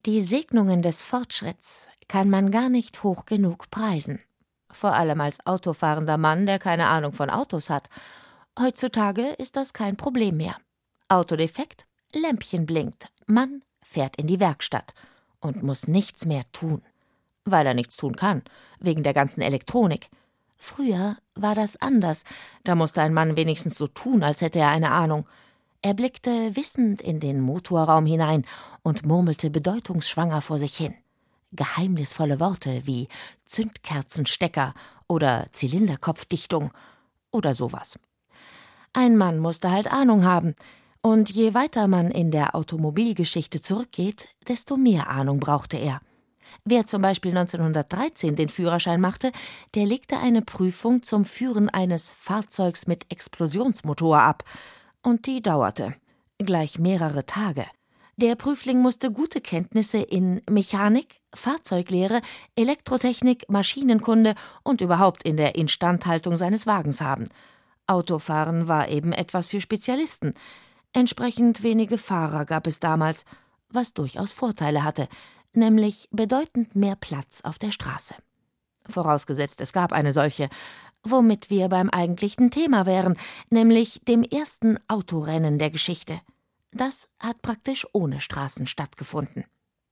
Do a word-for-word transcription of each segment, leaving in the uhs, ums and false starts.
Die Segnungen des Fortschritts kann man gar nicht hoch genug preisen. Vor allem als autofahrender Mann, der keine Ahnung von Autos hat. Heutzutage ist das kein Problem mehr. Autodefekt, Lämpchen blinkt, Mann fährt in die Werkstatt und muss nichts mehr tun. Weil er nichts tun kann, wegen der ganzen Elektronik. Früher war das anders, da musste ein Mann wenigstens so tun, als hätte er eine Ahnung. Er blickte wissend in den Motorraum hinein und murmelte bedeutungsschwanger vor sich hin. Geheimnisvolle Worte wie Zündkerzenstecker oder Zylinderkopfdichtung oder sowas. Ein Mann musste halt Ahnung haben, und je weiter man in der Automobilgeschichte zurückgeht, desto mehr Ahnung brauchte er. Wer zum Beispiel neunzehnhundertdreizehn den Führerschein machte, der legte eine Prüfung zum Führen eines Fahrzeugs mit Explosionsmotor ab. Und die dauerte gleich mehrere Tage. Der Prüfling musste gute Kenntnisse in Mechanik, Fahrzeuglehre, Elektrotechnik, Maschinenkunde und überhaupt in der Instandhaltung seines Wagens haben. Autofahren war eben etwas für Spezialisten. Entsprechend wenige Fahrer gab es damals, was durchaus Vorteile hatte, nämlich bedeutend mehr Platz auf der Straße. Vorausgesetzt, es gab eine solche, womit wir beim eigentlichen Thema wären, nämlich dem ersten Autorennen der Geschichte. Das hat praktisch ohne Straßen stattgefunden.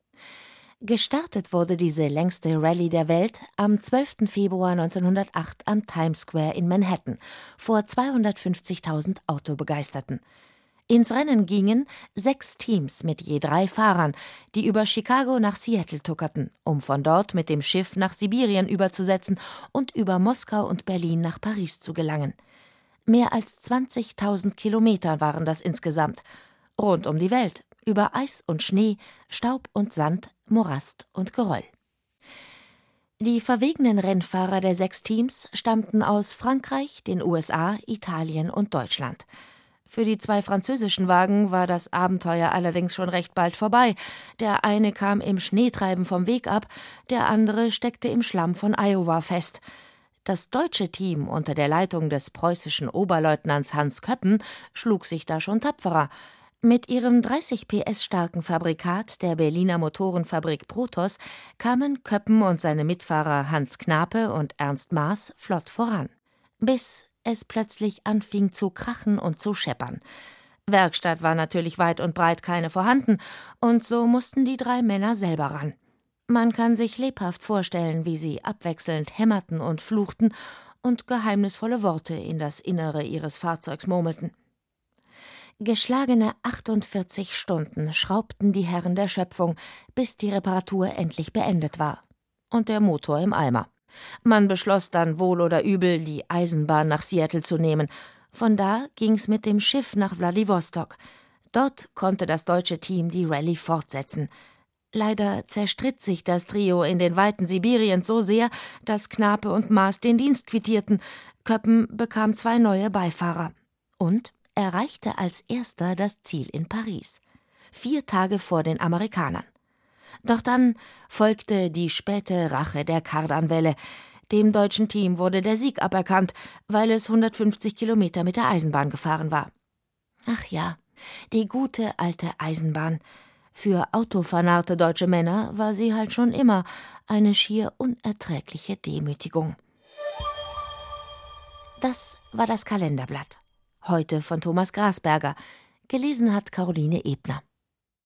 Gestartet wurde diese längste Rallye der Welt am zwölften Februar neunzehnhundertacht am Times Square in Manhattan vor zweihundertfünfzigtausend Autobegeisterten. Ins Rennen gingen sechs Teams mit je drei Fahrern, die über Chicago nach Seattle tuckerten, um von dort mit dem Schiff nach Sibirien überzusetzen und über Moskau und Berlin nach Paris zu gelangen. Mehr als zwanzigtausend Kilometer waren das insgesamt. Rund um die Welt, über Eis und Schnee, Staub und Sand, Morast und Geröll. Die verwegenen Rennfahrer der sechs Teams stammten aus Frankreich, den U S A, Italien und Deutschland. Für die zwei französischen Wagen war das Abenteuer allerdings schon recht bald vorbei. Der eine kam im Schneetreiben vom Weg ab, der andere steckte im Schlamm von Iowa fest. Das deutsche Team unter der Leitung des preußischen Oberleutnants Hans Köppen schlug sich da schon tapferer. Mit ihrem dreißig P S starken Fabrikat der Berliner Motorenfabrik Protos kamen Köppen und seine Mitfahrer Hans Knape und Ernst Maas flott voran. Bis es plötzlich anfing zu krachen und zu scheppern. Werkstatt war natürlich weit und breit keine vorhanden, und so mussten die drei Männer selber ran. Man kann sich lebhaft vorstellen, wie sie abwechselnd hämmerten und fluchten und geheimnisvolle Worte in das Innere ihres Fahrzeugs murmelten. Geschlagene achtundvierzig Stunden schraubten die Herren der Schöpfung, bis die Reparatur endlich beendet war. Und der Motor im Eimer. Man beschloss dann wohl oder übel, die Eisenbahn nach Seattle zu nehmen. Von da ging's mit dem Schiff nach Wladiwostok. Dort konnte das deutsche Team die Rallye fortsetzen. Leider zerstritt sich das Trio in den Weiten Sibiriens so sehr, dass Knape und Maas den Dienst quittierten. Köppen bekam zwei neue Beifahrer und erreichte als erster das Ziel in Paris. Vier Tage vor den Amerikanern. Doch dann folgte die späte Rache der Kardanwelle. Dem deutschen Team wurde der Sieg aberkannt, weil es hundertfünfzig Kilometer mit der Eisenbahn gefahren war. Ach ja, die gute alte Eisenbahn. Für autovernarrte deutsche Männer war sie halt schon immer eine schier unerträgliche Demütigung. Das war das Kalenderblatt. Heute von Thomas Grasberger. Gelesen hat Caroline Ebner.